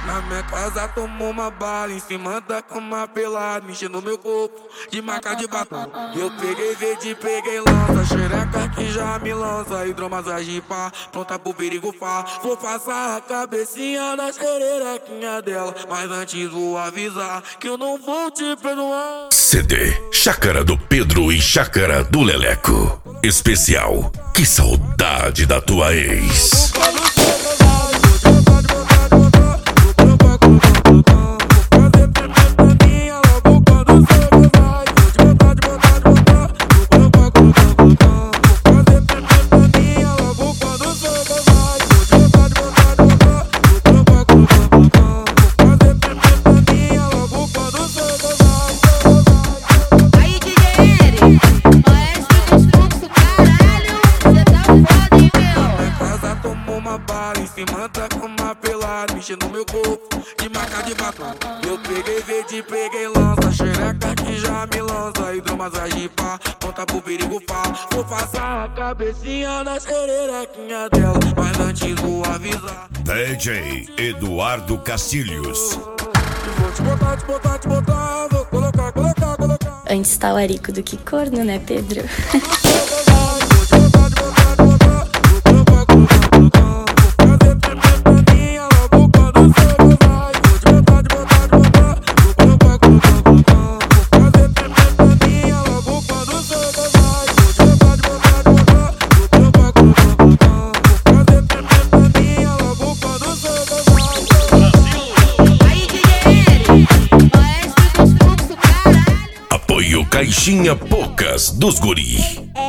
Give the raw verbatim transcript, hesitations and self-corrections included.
Na minha casa tomou uma bala, em cima da cama pelado, mexendo no meu corpo de marca de batom. Eu peguei verde, peguei lança, xereca que já me lança, hidromassagem pá, pronta pro perigo pá. Vou passar a cabecinha na xerequinha dela, mas antes vou avisar que eu não vou te perdoar. C D Chácara do Pedro e Chácara do Leleco. Especial Que Saudade da Tua Ex. No meu corpo, de marca de batom. Eu peguei verde, peguei lança, xereca que já me lança, hidromassagem pá, ponta pro perigo pá. Vou passar a cabecinha na xerequinha dela, mas antes vou avisar. D J Eduardo Castilhos. Vou te botar, te botar, te botar, vou colocar, colocar, colocar. Antes talarico do que corno, né, Pedro? Apoio Caixinha Poucas dos Guri.